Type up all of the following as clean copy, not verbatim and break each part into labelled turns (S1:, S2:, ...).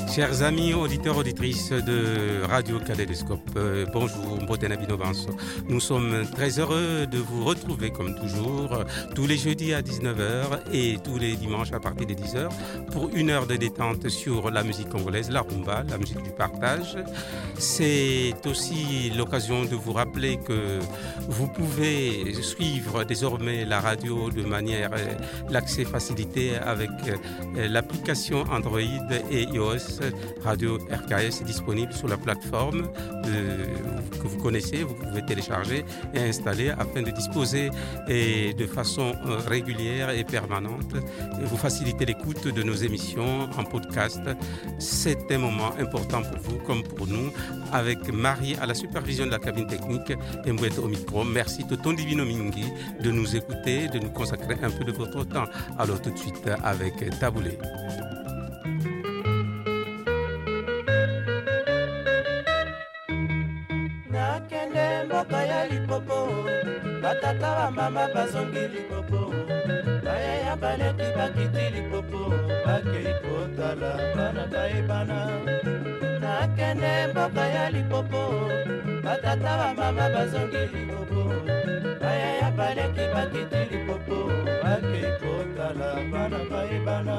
S1: Chers amis, auditeurs, auditrices de Radio Kaléidoscope, bonjour, Mbotena Binovance. Nous sommes très heureux de vous retrouver comme toujours tous les jeudis à 19h et tous les dimanches à partir de 10h pour une heure de détente sur la musique congolaise, la rumba, la musique du partage. C'est aussi l'occasion de vous rappeler que vous pouvez suivre désormais la radio de manière l'accès facilité avec l'application Android et iOS. Radio RKS est disponible sur la plateforme que vous connaissez. Vous pouvez télécharger et installer afin de disposer de façon régulière et permanente et vous faciliter l'écoute de nos émissions en podcast. C'est un moment important pour vous comme pour nous, avec Marie à la supervision de la cabine technique et Mbouette au micro. Merci Toton Divino Mingi de nous écouter, de nous consacrer un peu de votre temps. Alors tout de suite avec Taboulé.
S2: Batata wa mama bazongi lipopo baya ya baleti bakiti lipopo bakei kotala bana baebana nakende mboka ya lipopo batata wa mama bazongi lipopo baya ya baleti bakiti lipopo bakei kotala bana baebana.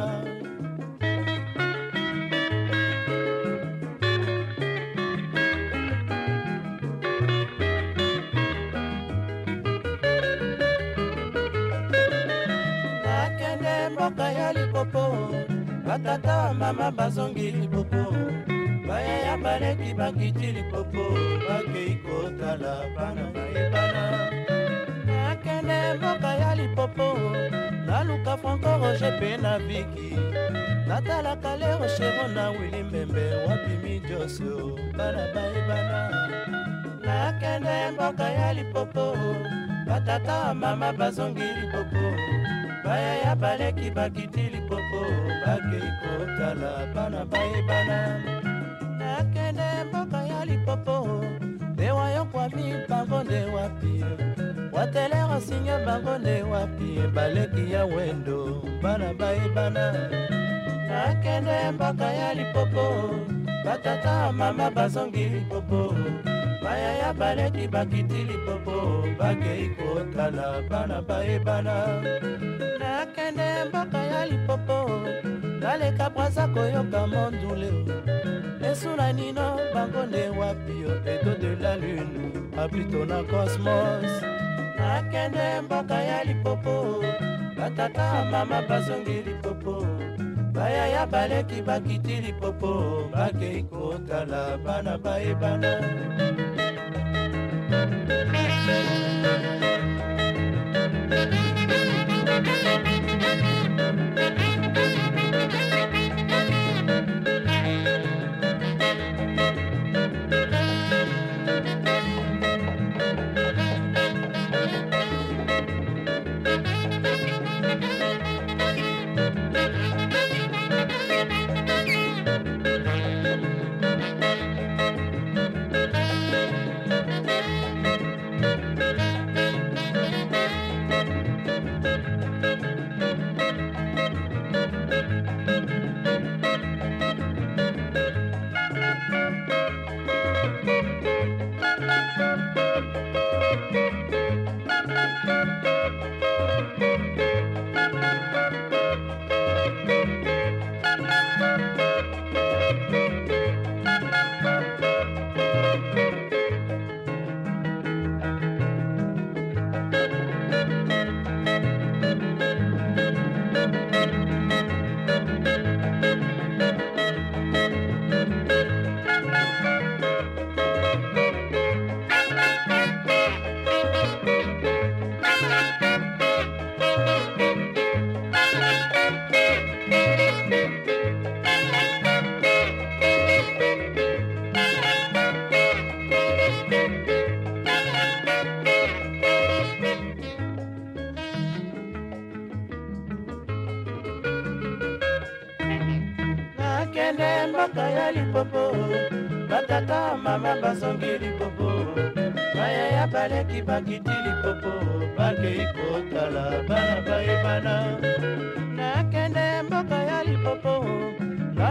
S2: Batata wa mama bazongi lipopo baya ya baleki bakiti lipopo bakei kotala bana baebana nakende mboka ya lipopo naluka Franco Roger pe na Viki natala Kalero Chero na Willy Mbembe wapi mijoso bana baebana nakende mboka ya lipopo batata wa mama bazongi lipopo baya ya baleki bakiti lipopo bakei kotala bana baebana nakende mboka ya lipopo dewa yo kwami bango nde wapi watelero singa bango nde wapi baleki ya wendo bana baebana nakende mboka ya lipopo batata mama bazongi lipopo baya ya baleki bakiti lipopo bakei kotala bana baebana nakende mboka ya lipopo naleka braza koyoka mondule esuna nino bango nde wapi edo de la lune aplito na cosmos nakende mboka ya lipopo batata mama bazongi lipopo baya ya baleki bakiti lipopo bakei kotala bana baebana. mboka ya lipopo batata mama bazongi lipopo baya ya baleki bakiti lipopo bakei kotala bana bayebana nakende mboka ya lipopo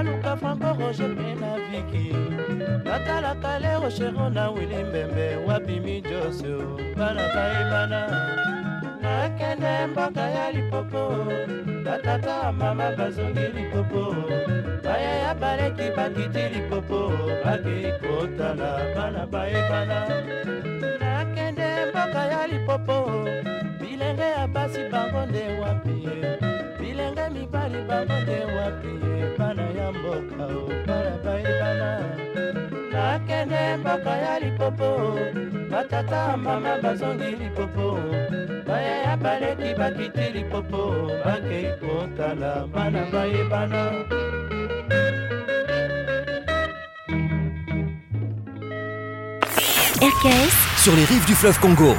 S2: luka Franco Roger mpe na Viki natalaka lero shero na Willy Mbembe wapi mijosio bana bayebana nakende mboka ya Lipopo batata mama bazongi Lipopo baya ya baleki bakiti Lipopo bake kotala bana bayebana nakende mboka ya Lipopo bilenge ya basi bango nde wapi bilenge mibali bango nde wapi bana ya mboka o bana bayebana nakende mboka ya Lipopo batata mama bazongi Lipopo baya ya baleki bakiti Lipopo bake kotala bana bayebana
S3: RKS sur les rives du fleuve Congo.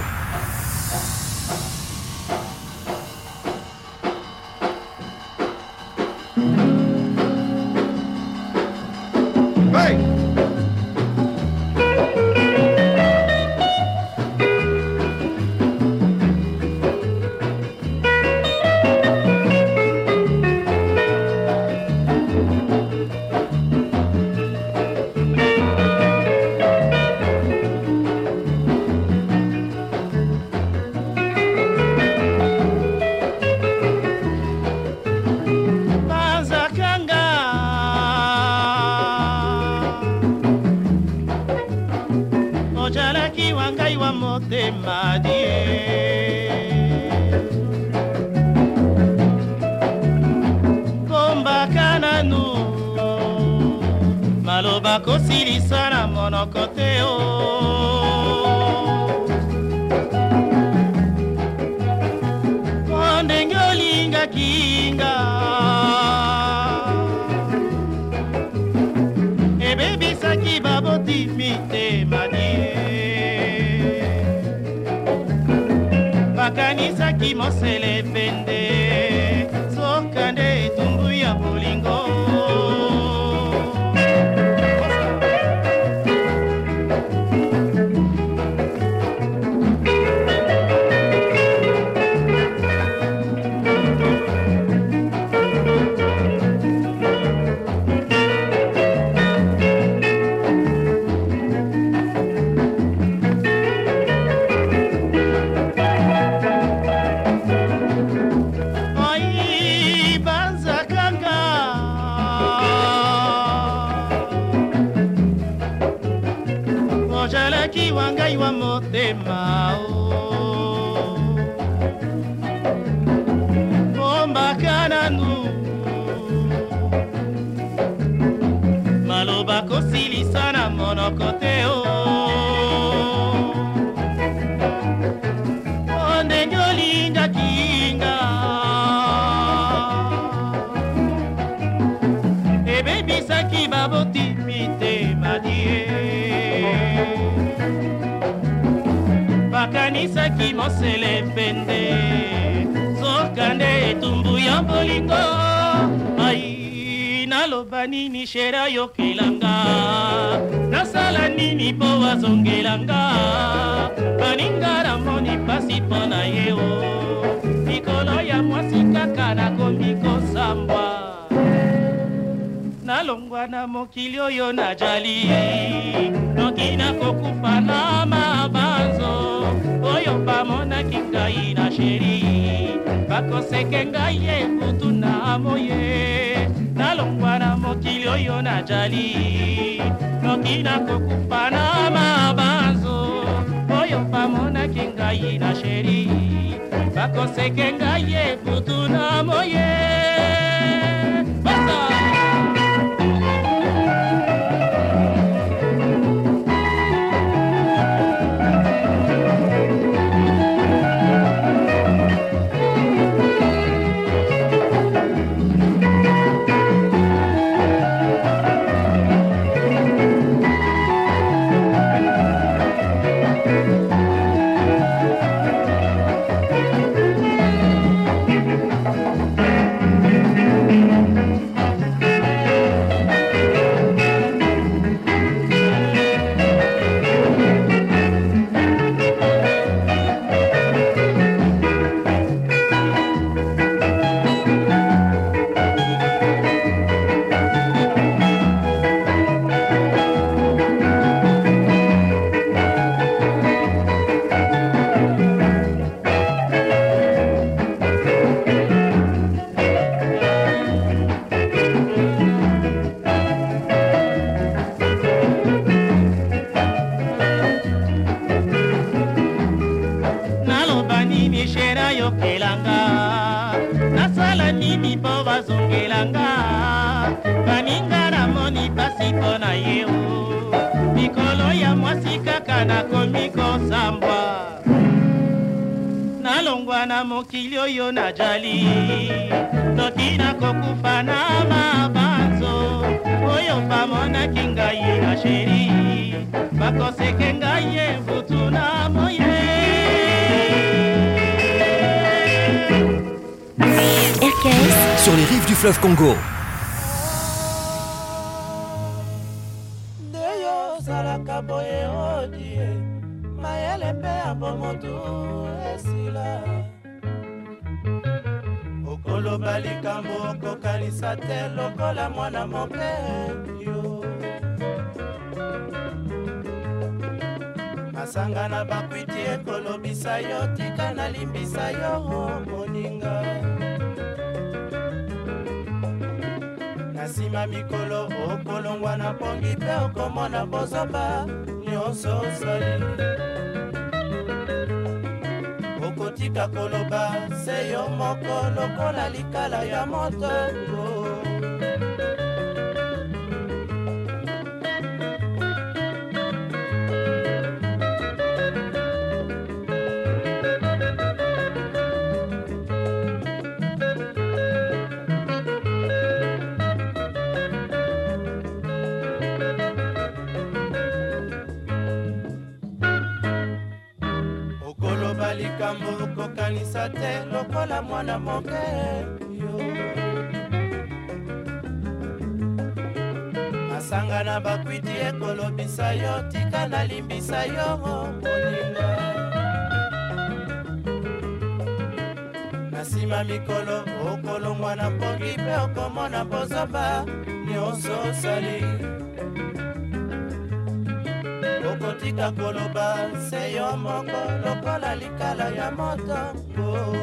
S2: Kosilisana monokoteo ondenge olinga kinga ebebisaki baboti mitema die bakanisaki mosele pende sokande etumbu ya bolingo maloba kosilisana monokoteo ondenge olinga kinga ebebisaki baboti mitema die bakanisaki mosele pende sokande etumbu ya bolingo ai naloba nini shera yokelanga nasala nini po wazongelanga baningara moni pasi pona yeo mikolo ya mwasi kaka nakomi kosambwa nalongwa na mokili oyo najali noki nakokufa na mabanzo oyo bamonaki ngai na sheri bakoseke ngai ye kutu na moye nalongwa na mokili oyo najali noki nakokufa na mabanzo oyo bamonaki ngai na sheri bakoseke ngai ye kutu na moye basa. bayokelanga nasala nini mpo bazongelanga baninga namoni pasi mpo na ye mikolo ya mwasi kaka nakomi kosambwa nalongwa na mokili oyo najali noki nakokufa na mabanzo oyo bamonaki ngai na sheri bakoseke ngai ye mbutu na moye.
S3: RKS sur les rives du fleuve Congo.
S2: Ndeyo salaka boye odie mayele mpe abomotu esila okoloba likambo okokanisa te lokola mwana moke yo masanga na bakwiti ekolobisa yo tika nalimbisa yo moninga nasima mikolo okolongwa na pongi mpe okomona bozoba nyonso osali okotika koloba se yo moko lokola likala ya motongo likambo kokanisa te lokola mwana moke yo masanga na bakwiti ekolobisa yo tika nalimbisa yo moninga nasima mikolo okolongwa na mpongi mpe okomona bozoba nyonso osali okotika koloba se yo moko lokola likala ya motongo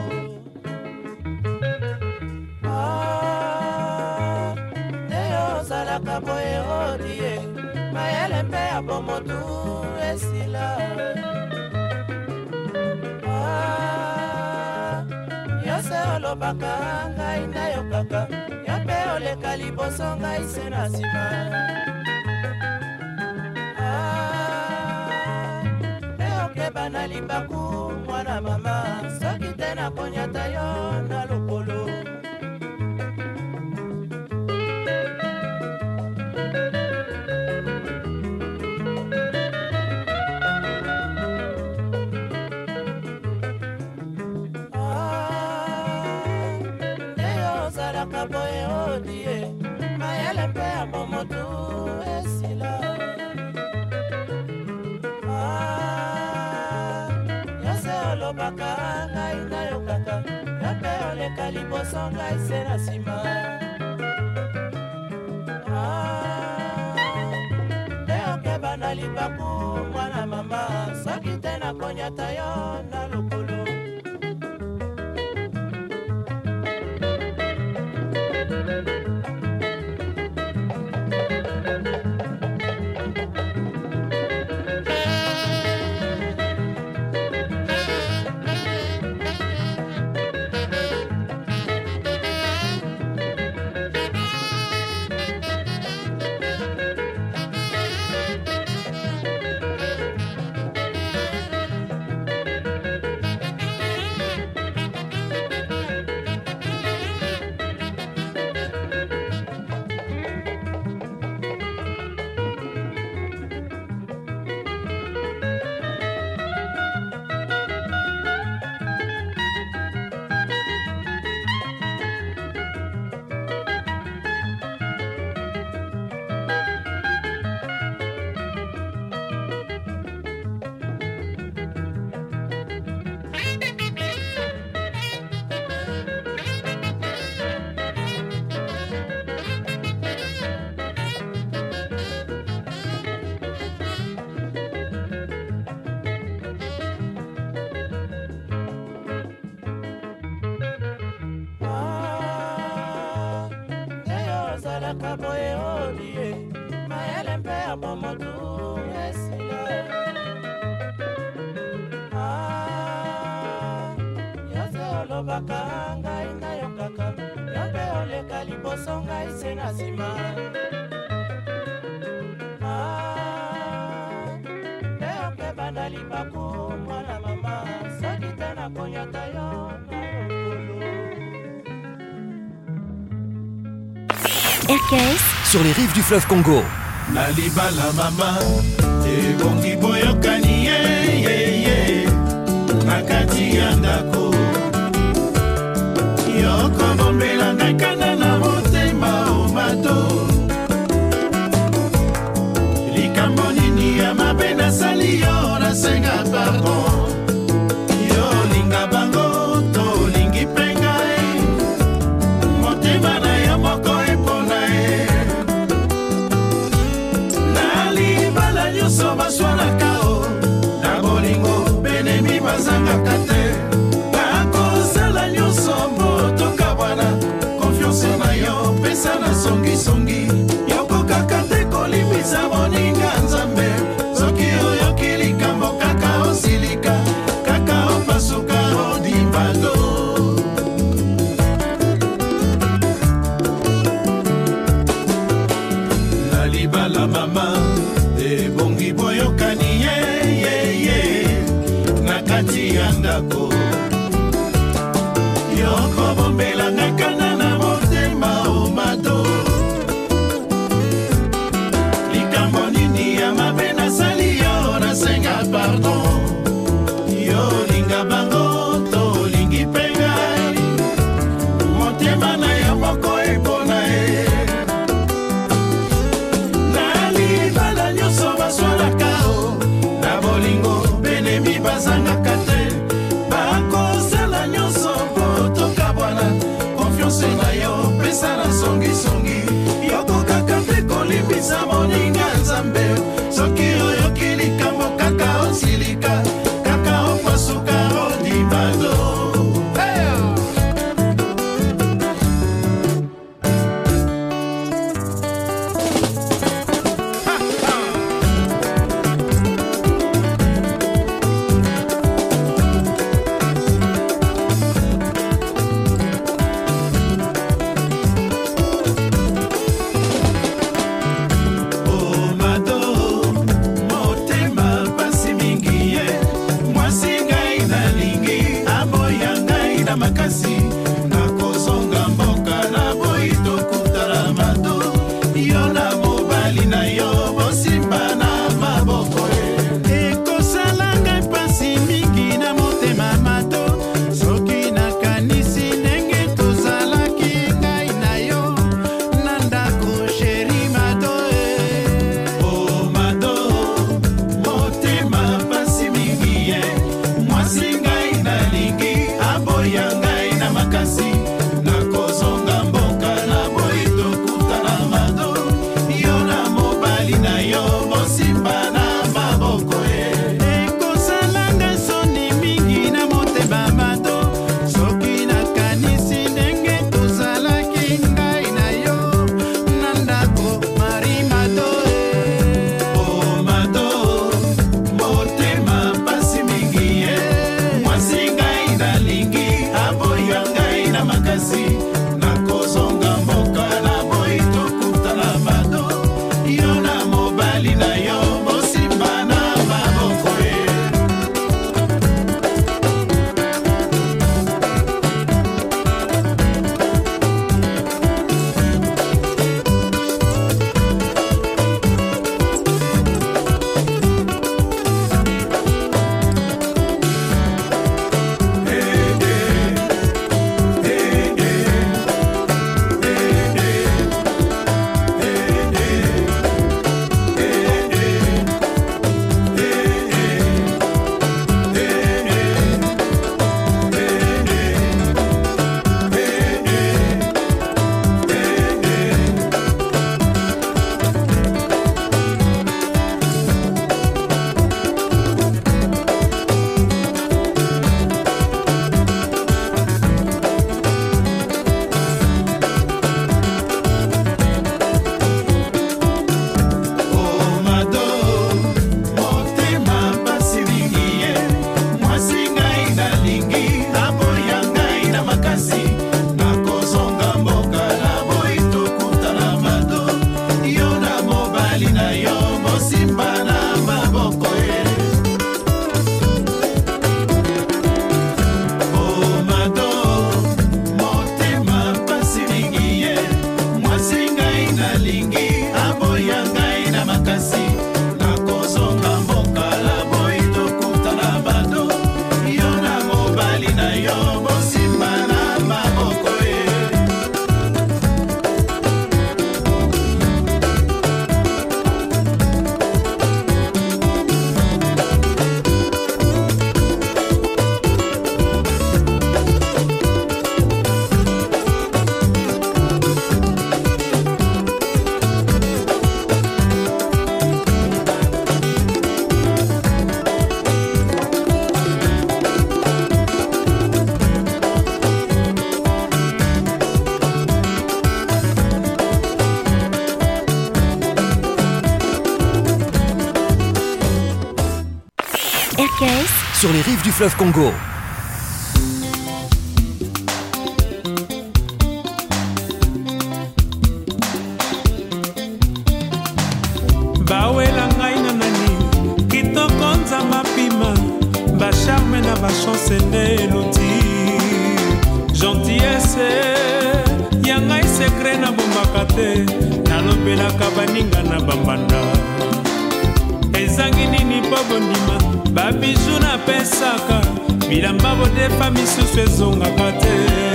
S2: ndeyo ozalaka boye odie mayele mpe ya bomotu esila yose olobaka ngai nayokaka yo mpe oleka liboso ngai se na nsima bana libaku mwana mama soki te nakonyata yo na lokolo ndeyo ozalaka boye odie mayele mpe ya bomotu esila olobaka ngai nayokaka yo mpe oleka liboso ngai se na nsima nde okeba na libaku mwana mama soki te nakonyata yo na lokolo ozalaka boye odie mayele mpe ya bomotu esila yose olobaka ngai nayokaka yo mpe oleka liboso ngai se na nsima nde ope banda libaku mwana mama soki te nakonyata yo na mokolo.
S3: RKS sur les rives du fleuve Congo.
S4: Nalibala mama ebongi boyokani ye nakati ya ndako yokobombela ngai kanda na motema omato likambo nini ya mabe nasali yo nasenga pardon yo linga bango tolingi mpe ngai motema na yo moko epona ye nalibala nyonso baswanaka o na bolingo benemi bazangaka te nakosala nyonso motoka bwana konfiance na yo pesa na songisongi yokokaka te kolimisa moninga nzambe soki oyoki likambo kaka osilika kaka opasuka odimbalo nalibala mama ebongi boyokani ye nakati ya ndako yokobombela ngai kanda na motema omato likambo nini ya mabe nasali yo nasenga pardon yo linga bango tolingi mpe ngai motema na yo moko epona ye nalibala nyonso baswalaka o na bolingo benemi bazangaka te
S3: RKS sur les rives du fleuve Congo.
S5: Bawela ngai na nani kitoko nzamba pima bacharme na bachance neloti gentillesse ya ngai secret na bombaka te nalobelaka baninga na bambanda ezangi nini po bondima babiju napesaka bilamba bodefa misusu ezongaka te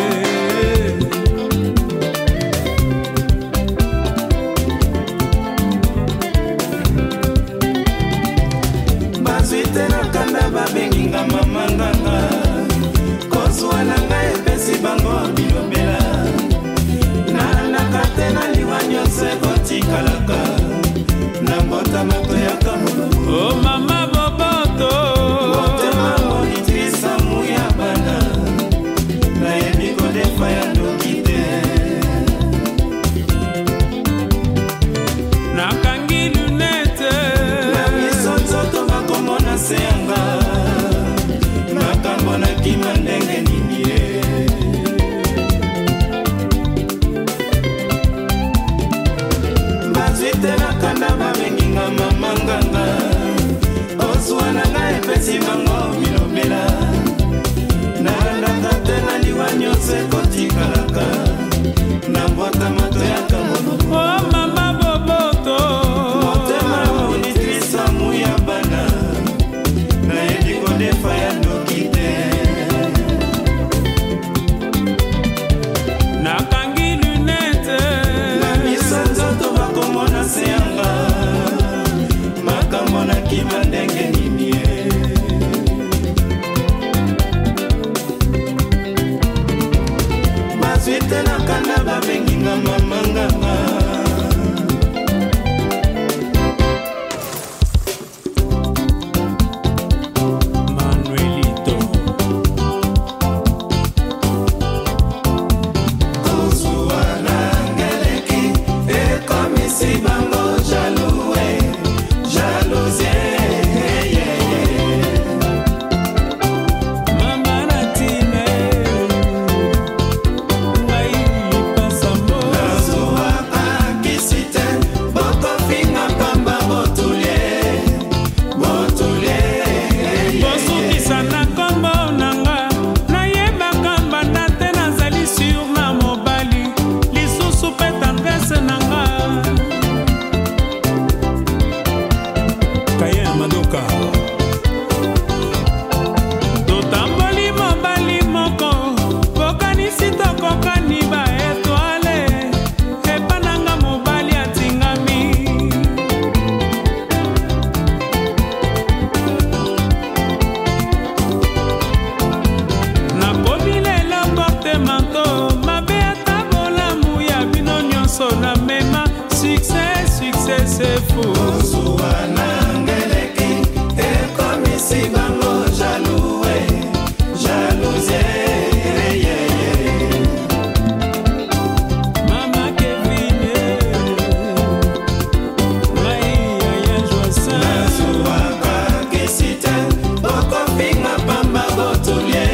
S2: bazwite na kanda babenginga mamanganga kozwa na ngai epesi bango bilobela nalandaka te na liwa nyonso ekotikalaka na mbota moto ya kamono
S5: o mama boboto
S2: motema monitrice amu ya bana nayebi kodefa ya ndoki te
S5: nakangi lunete
S2: na miso nzoto bakomona se yanga makambo na kima ndenge nini ye bazwite na kanda babenginga mamanganga ozwa na ngai epesi bango bilobela nalandaka te na liwa nyonso ekotikalaka na mbwata moto ya kamono
S5: o mama boboto
S2: motema monitrice amu ya bana nayebi kodefa ya ndoki te
S5: nakangi lunete
S2: na miso nzoto bakomona se yanga makambo na kima ndenge nini ye bazwite na kanda babenginga mamanganga
S5: Manuelito
S2: kozwa na ngeleki ekomisi bango jaloue jalousie
S5: mama natine ngai lipasambo
S2: nazwaka kisi te bokofinga pamba botulie
S5: bosukisa na kombo nanga nayebaka mbanda te nazali sur na mobali lisusu mpe tendrese nanga kaye ya madoka totamboli mobali moko bokanisi tokokani baetoale epa nanga mobali atingami nakomi lelo porte manto mabe ata bolamu ya bino nyonso na mema succès succès c'est fou
S2: kozwa na ngeleki ekomisi bango jaloue jalousie
S5: mama kevine ngai yaya joasin
S2: nazwaka kisi te bokofinga pamba botulie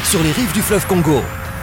S3: sur les rives du fleuve Congo.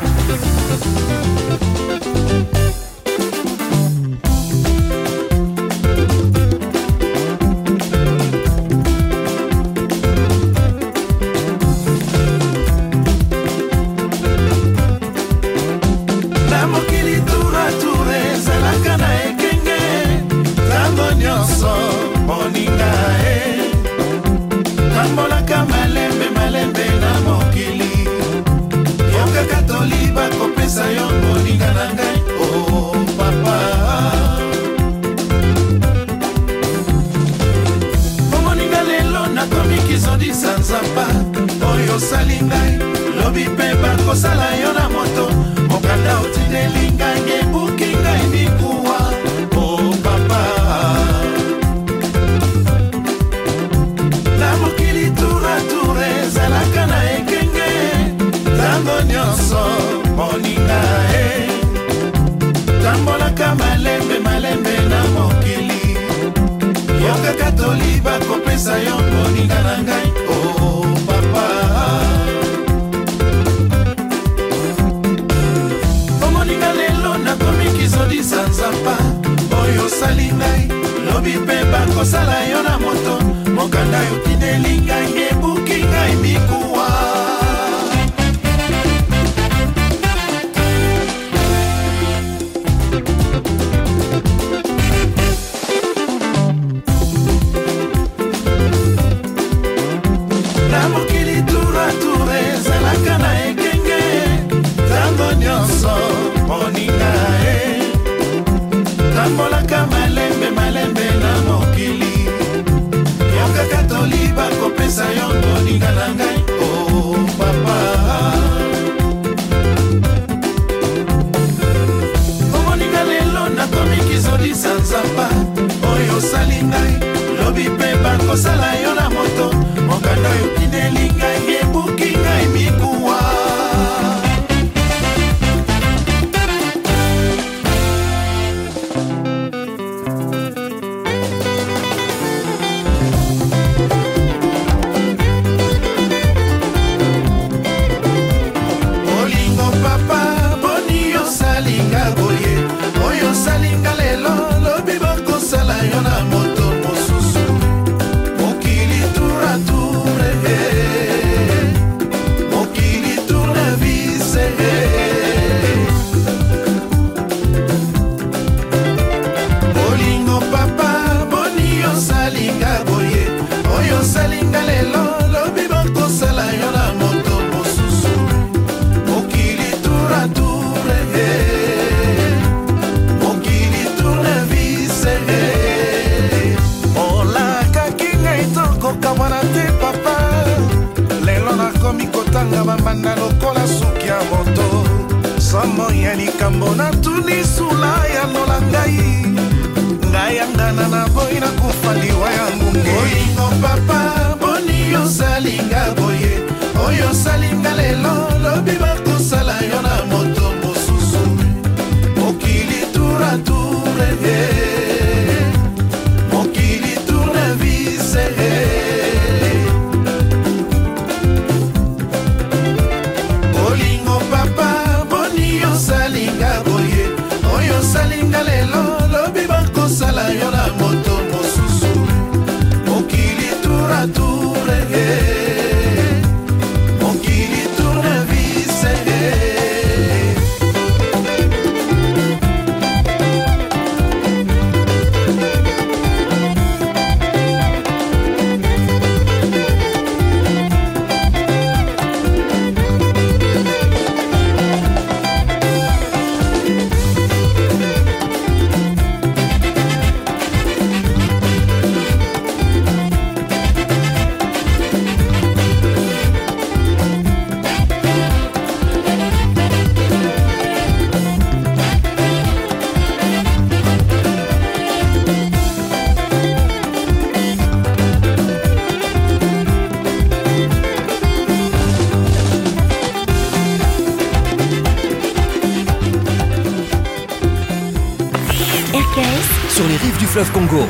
S3: sur les rives du fleuve Congo.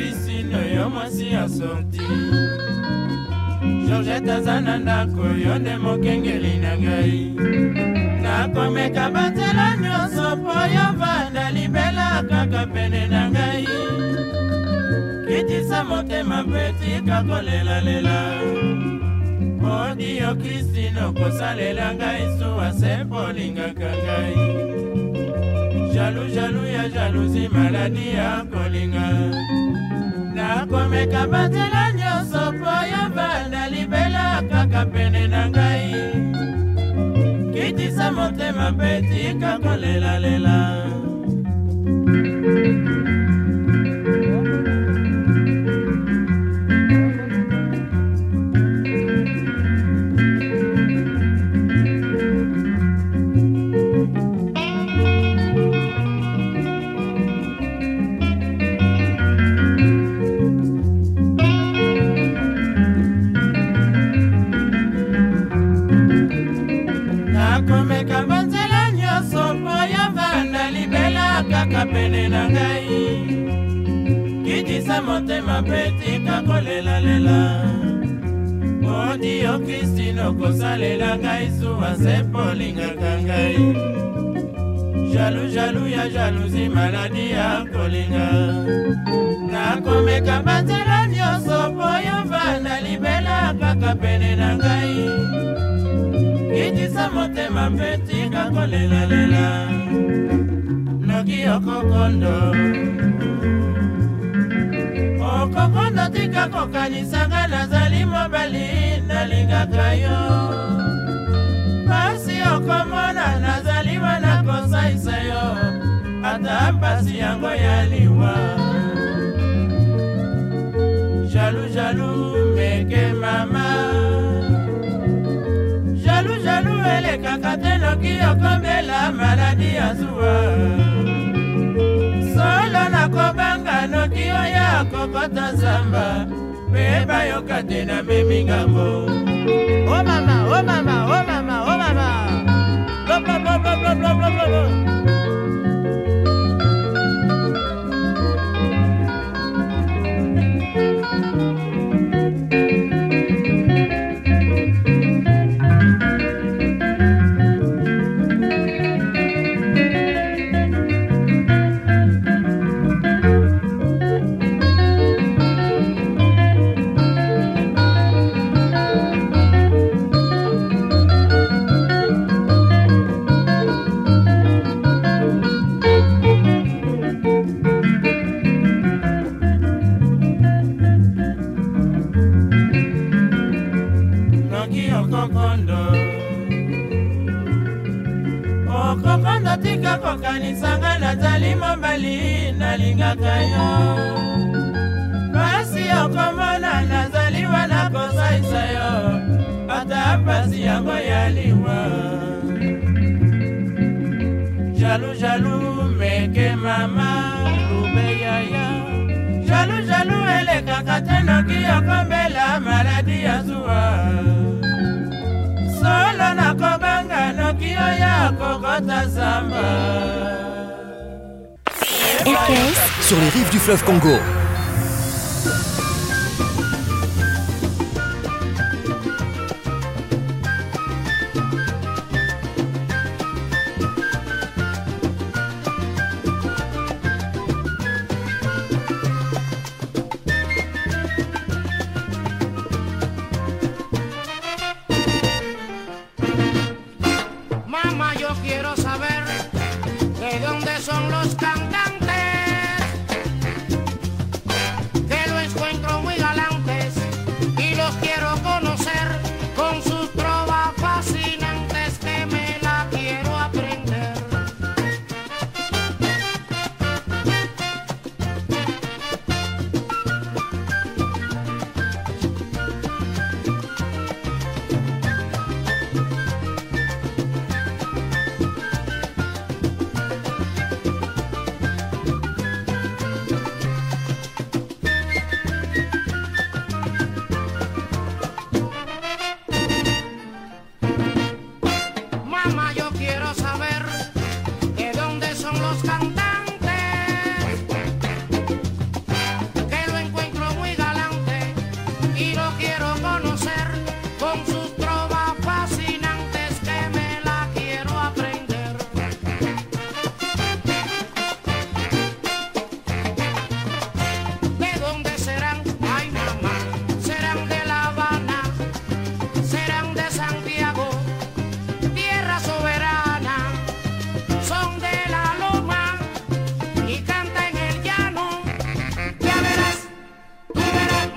S2: Christine yo mwasi ya sorti Georgette aza na ndako yo nde mokengeli na ngai nakomeka batela nyonso po yo vanda libela kaka pene na ngai kitisa motema mpe tika kolelalela odi yo Christine okosalela ngai suwa se mpo olingaka ngai Jaloux ya jalousie maladi ya kolinga nakomeka batela nyonso po yo vanda libela kaka pene na ngai kitisa motema mpe tika kolelalela pene na ngai kitisa motema mpe tika kolelalela odi yo Christine okosalela ngai suwa se mpo olingaka ngai Jaloux ya jalousie maladi ya kolinga nakomeka batela nyonso po yo vanda libela kaka pene na ngai kitisa motema mpe tika kolelalela Noki Okokondo tika kokanisanga nazali mobali nalingaka yo Pasi okomona nazali wana kosaisa yo Ata pasi yango ya liwa Jaloux meke mama Jaloux elekaka te noki okombela maladi ya zuwa Solo nakobanga noki oya kokota zamba Beba yoka te na memi ngambo Oh mama, oh mama, oh mama, oh mama Blo blo blo blo blo blo blo blo Okokondo tika kokanisanga nazali mobali nalingaka yo Pasi okomona nazali wana kosaisa yo Ata pasi yango ya liwa Jaloux meke mama Lube yaya Jaloux elekaka te noki okombela maladi ya zuwa Solo nakobanga noki oya kokota zamba
S3: RKS sur les rives du fleuve Congo.
S6: Son los cantantes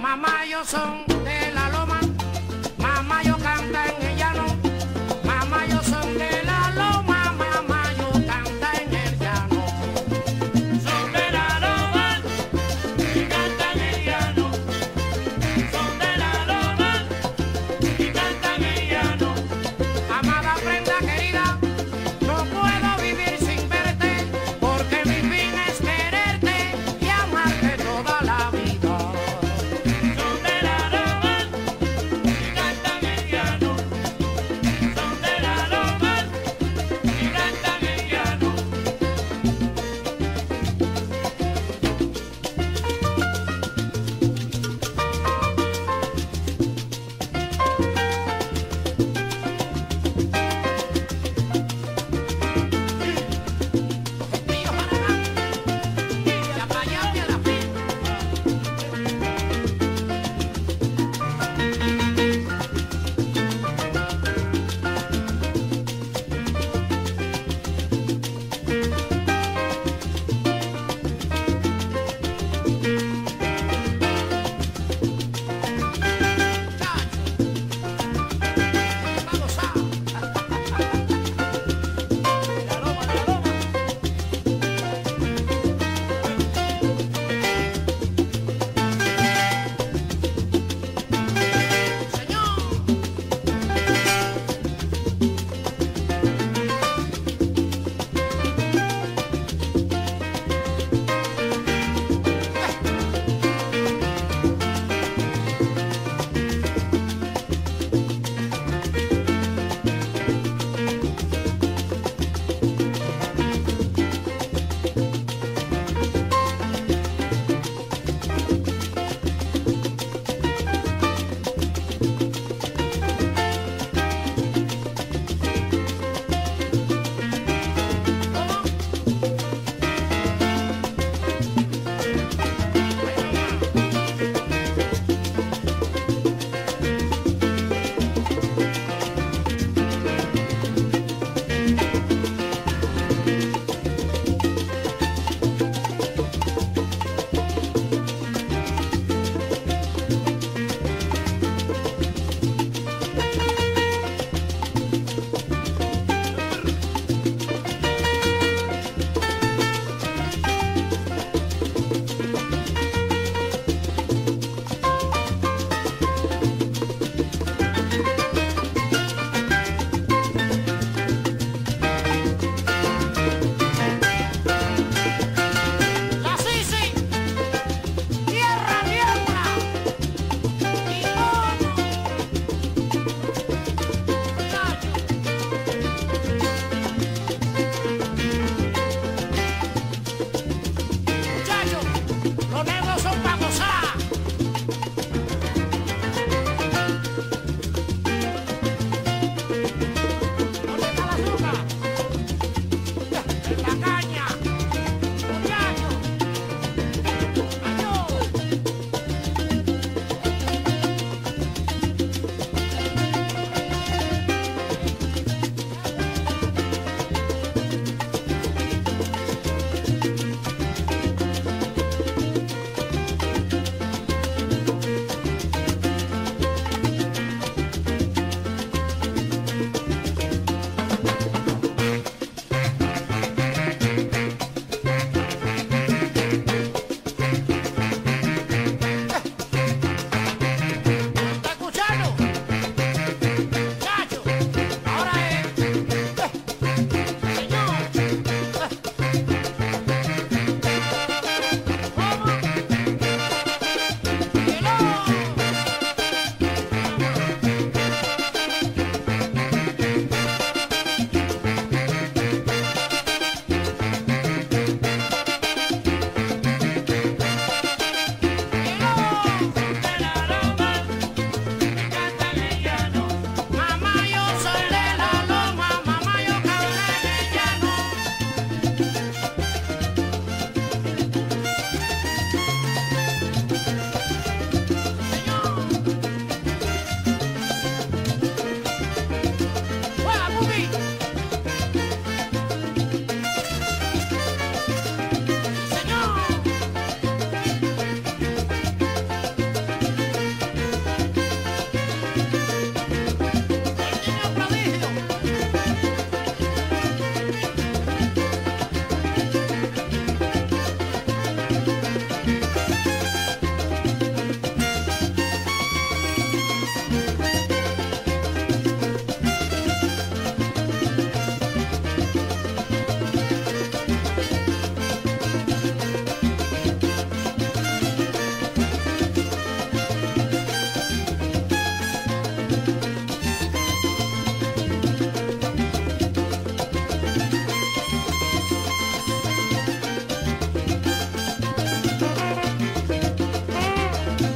S6: Mamá, yo son de la loma, mamá, yo canta en el llano. Mamá, yo son de la loma, mamá, yo canta en el llano.
S7: Son de la loma y cantan en el llano. Son de la loma y cantan en el llano.
S6: Amada prenda querida, no puedo vivir sin verte, porque mi fin es quererte y amarte toda la vida.
S7: Son de la loma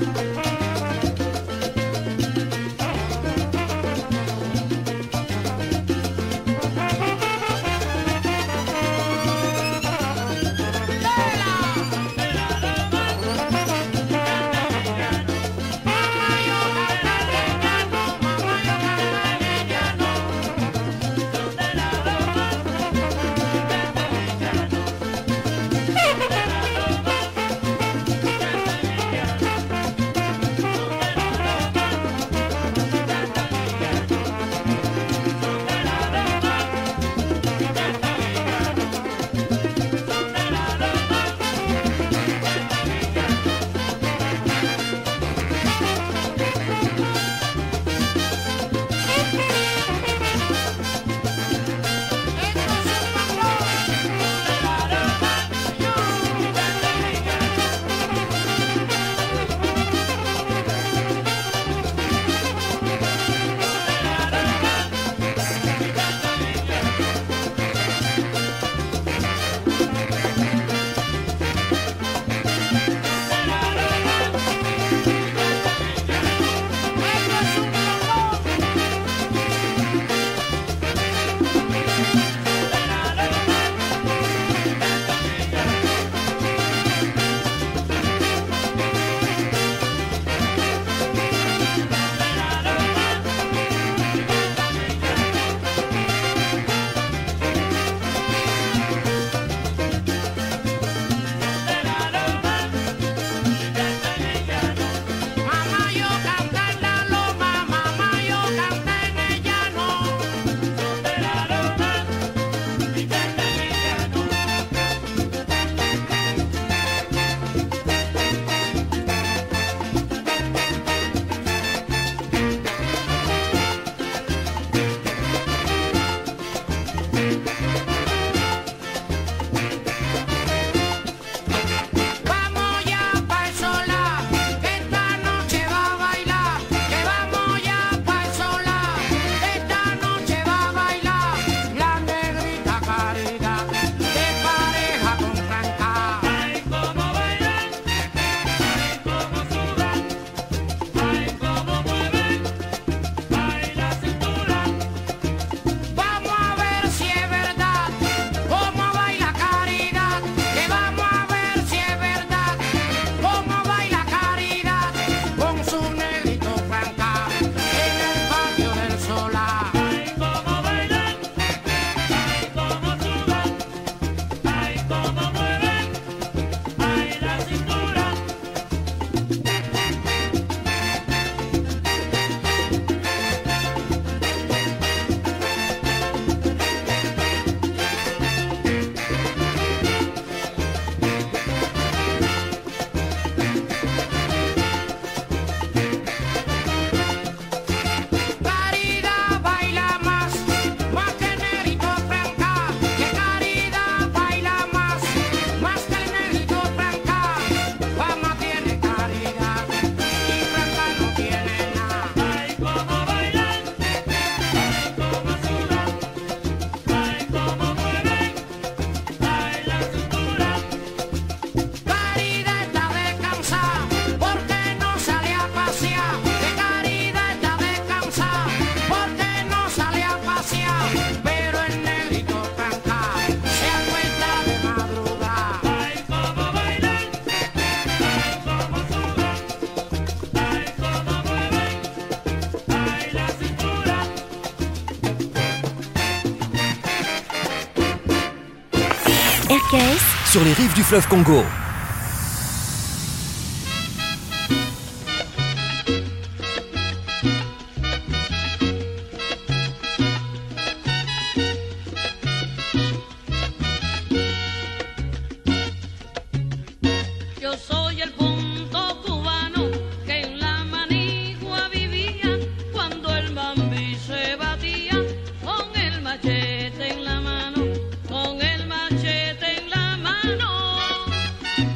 S3: RKS sur les rives du fleuve Congo.
S8: Yo soy el punto cubano que en la manigua vivía cuando el mambí se batía con el machete en la mano, con el machete en la mano.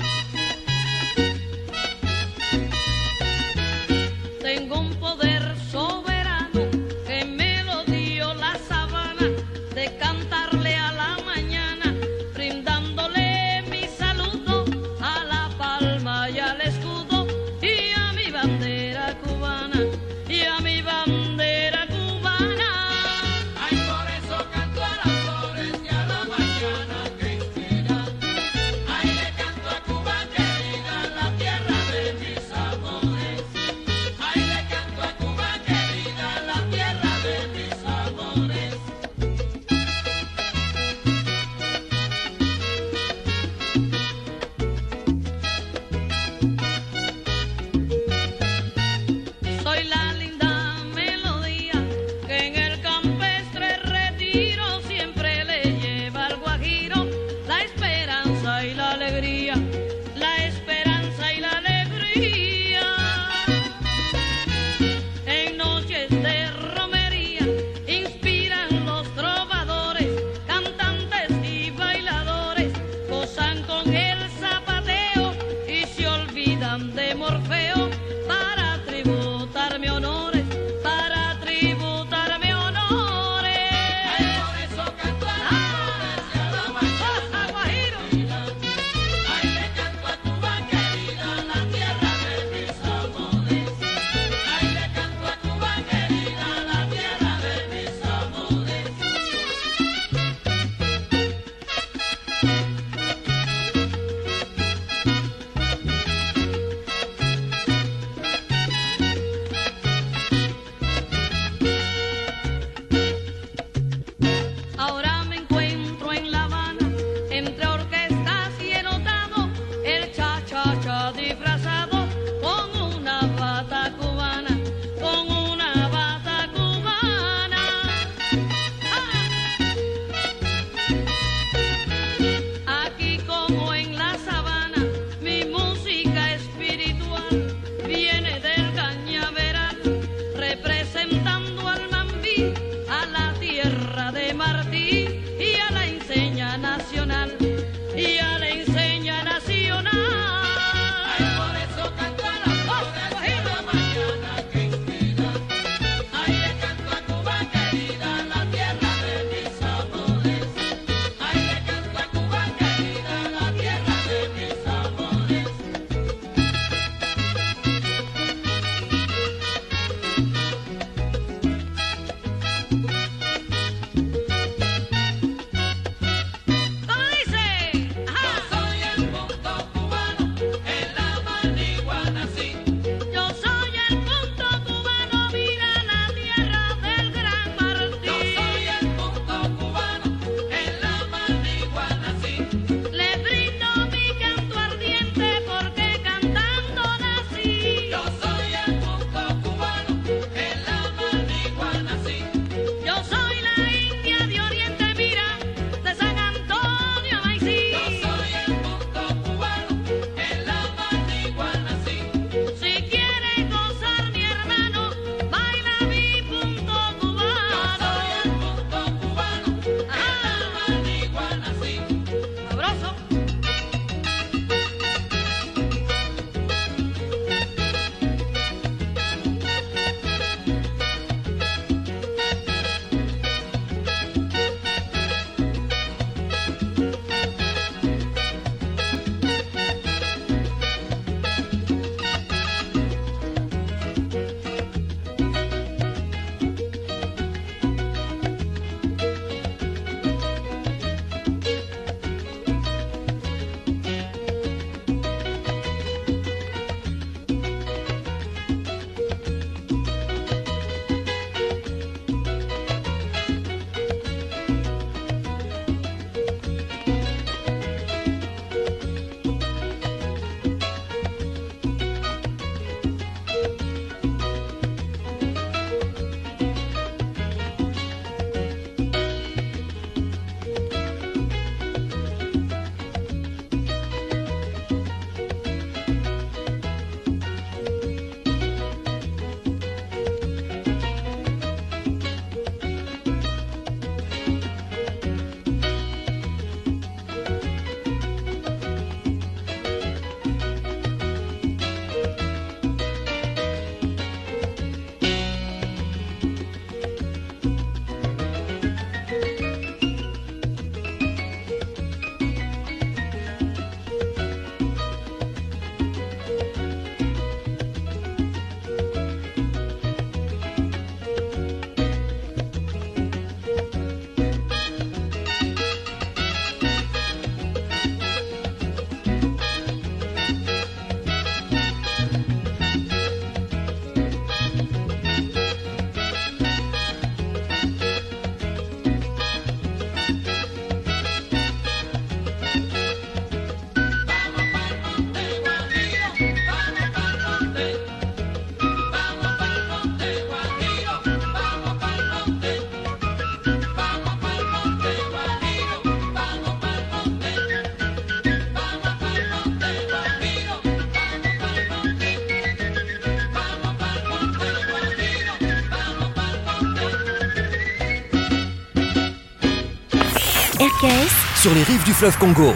S3: RKS sur les rives du fleuve Congo.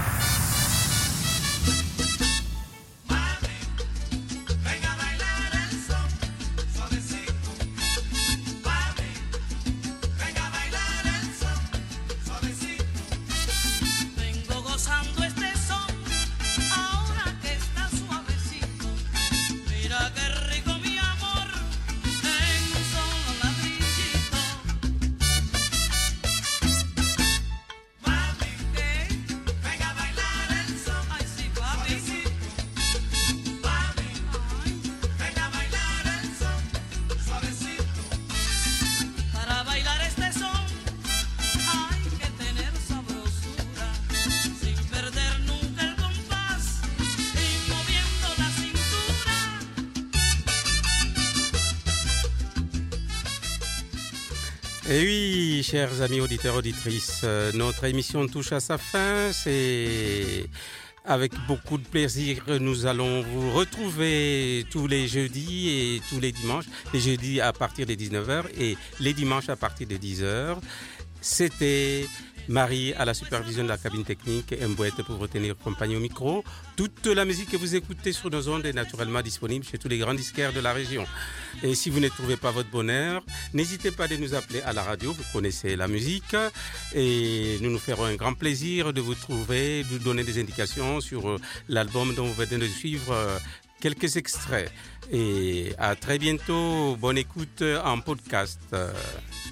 S1: Et oui, chers amis auditeurs, auditrices, notre émission touche à sa fin. C'est avec beaucoup de plaisir que nous allons vous retrouver tous les jeudis et tous les dimanches. Les jeudis à partir de 19h et les dimanches à partir de 10h. C'était Marie à la supervision de la cabine technique et Mbouette pour vous tenir compagnie au micro. Toute la musique que vous écoutez sur nos ondes est naturellement disponible chez tous les grands disquaires de la région. Et si vous ne trouvez pas votre bonheur, n'hésitez pas à nous appeler à la radio, vous connaissez la musique et nous nous ferons un grand plaisir de vous trouver, de vous donner des indications sur l'album dont vous venez de suivre quelques extraits. Et à très bientôt, bonne écoute en podcast.